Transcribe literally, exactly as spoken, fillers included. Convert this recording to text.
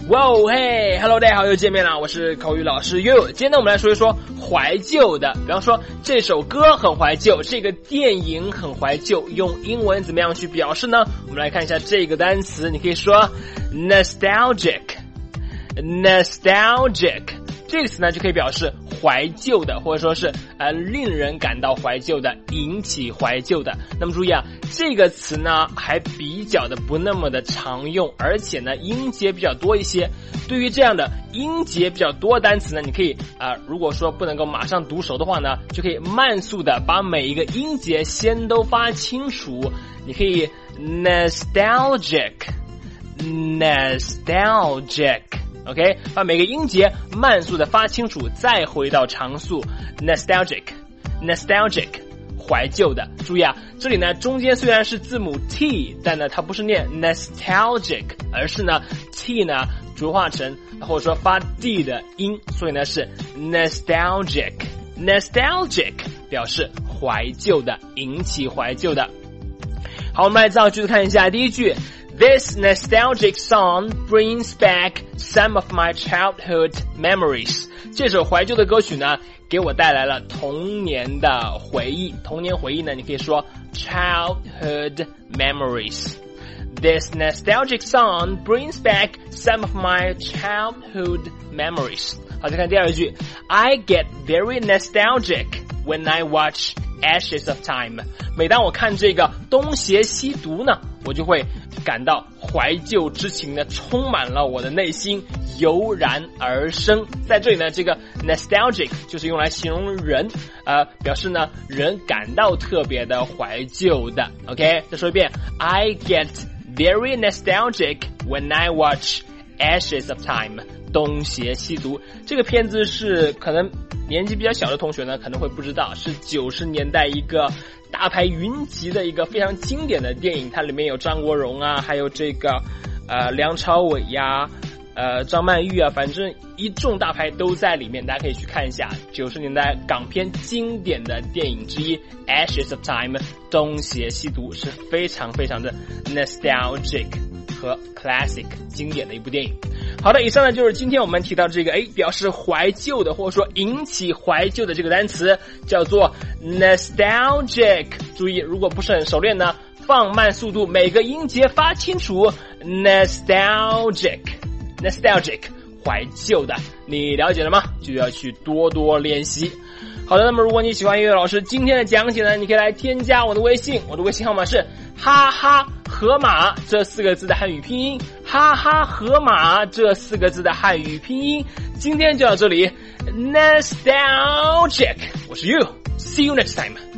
哇哦嘿 ，Hello， 大家好，又见面了，我是口语老师 You。今天呢，我们来说一说怀旧的，比方说这首歌很怀旧，这个电影很怀旧，用英文怎么样去表示呢？我们来看一下这个单词，你可以说 nostalgic，nostalgic。这个词呢就可以表示怀旧的，或者说是呃令人感到怀旧的，引起怀旧的。那么注意啊，这个词呢还比较的不那么的常用，而且呢音节比较多一些。对于这样的音节比较多的单词呢，你可以啊、呃、如果说不能够马上读熟的话呢，就可以慢速的把每一个音节先都发清楚。你可以 nostalgic nostalgic。OK， 把每个音节慢速的发清楚，再回到常速 nostalgic nostalgic 怀旧的。注意啊，这里呢中间虽然是字母 T， 但呢它不是念 nostalgic， 而是呢 T 呢浊化成或者说发 D 的音，所以呢是 nostalgic nostalgic 表示怀旧的，引起怀旧的。好，我们来造句子看一下。第一句，This nostalgic song brings back some of my childhood memories. 这首怀旧的歌曲呢，给我带来了童年的回忆。童年回忆呢，你可以说 childhood memories. This nostalgic song brings back some of my childhood memories. 好，再看第二句 I get very nostalgic when I watch Ashes of Time. 每当我看这个东邪西毒呢，我就会感到怀旧之情呢充满了我的内心，油然而生。在这里呢，这个 nostalgic 就是用来形容人，呃，表示呢人感到特别的怀旧的。OK， 再说一遍 I get very nostalgic when I watch Ashes of Time. 东邪西毒这个片子是可能年纪比较小的同学呢可能会不知道，是九十年代一个大牌云集的一个非常经典的电影，它里面有张国荣啊，还有这个呃梁朝伟呀、呃张曼玉啊，反正一众大牌都在里面，大家可以去看一下九十年代港片经典的电影之一 Ashes of Time 东邪西毒，是非常非常的 nostalgic 和 classic 经典的一部电影。好的，以上呢就是今天我们提到这个诶表示怀旧的或者说引起怀旧的这个单词，叫做 nostalgic。 注意，如果不是很熟练呢，放慢速度，每个音节发清楚 nostalgic nostalgic 怀旧的，你了解了吗？就要去多多练习。好的，那么如果你喜欢音乐老师今天的讲解呢，你可以来添加我的微信，我的微信号码是哈哈河马这四个字的汉语拼音，哈哈河马这四个字的汉语拼音。今天就到这里 nostalgic， 我是 You， see you next time。